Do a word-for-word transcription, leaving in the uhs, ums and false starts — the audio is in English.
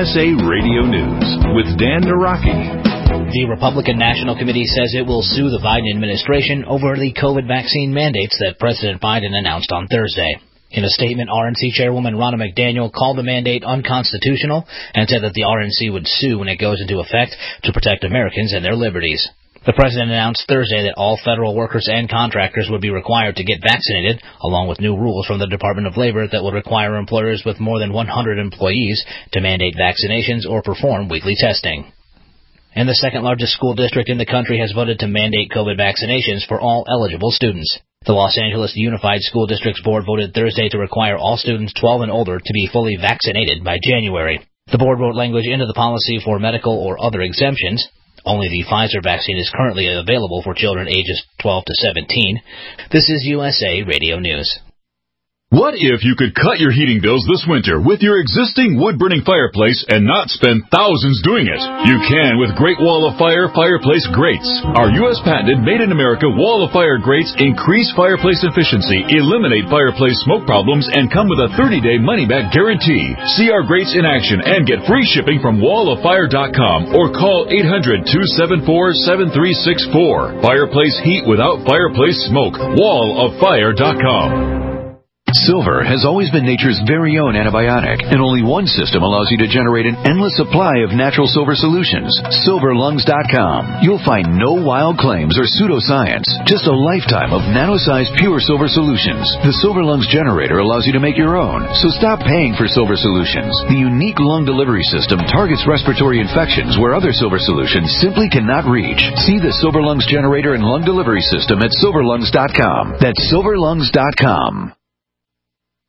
S A Radio News with Dan Naraki. The Republican National Committee says it will sue the Biden administration over the COVID vaccine mandates that President Biden announced on Thursday. In a statement, R N C Chairwoman Ronna McDaniel called the mandate unconstitutional and said that the R N C would sue when it goes into effect to protect Americans and their liberties. The president announced Thursday that all federal workers and contractors would be required to get vaccinated, along with new rules from the Department of Labor that would require employers with more than one hundred employees to mandate vaccinations or perform weekly testing. And the second-largest school district in the country has voted to mandate COVID vaccinations for all eligible students. The Los Angeles Unified School Districts Board voted Thursday to require all students twelve and older to be fully vaccinated by January. The board wrote language into the policy for medical or other exemptions. Only the Pfizer vaccine is currently available for children ages twelve to seventeen. This is U S A Radio News. What if you could cut your heating bills this winter with your existing wood-burning fireplace and not spend thousands doing it? You can with Great Wall of Fire Fireplace Grates. Our U S patented made-in-America Wall of Fire grates increase fireplace efficiency, eliminate fireplace smoke problems, and come with a thirty-day money-back guarantee. See our grates in action and get free shipping from wall of fire dot com or call eight hundred, two seven four, seven three six four. Fireplace heat without fireplace smoke. wall of fire dot com. Silver has always been nature's very own antibiotic, and only one system allows you to generate an endless supply of natural silver solutions. silver lungs dot com. You'll find no wild claims or pseudoscience, just a lifetime of nano-sized pure silver solutions. The Silver Lungs generator allows you to make your own, so stop paying for silver solutions. The unique lung delivery system targets respiratory infections where other silver solutions simply cannot reach. See the Silver Lungs generator and lung delivery system at silver lungs dot com. That's silver lungs dot com.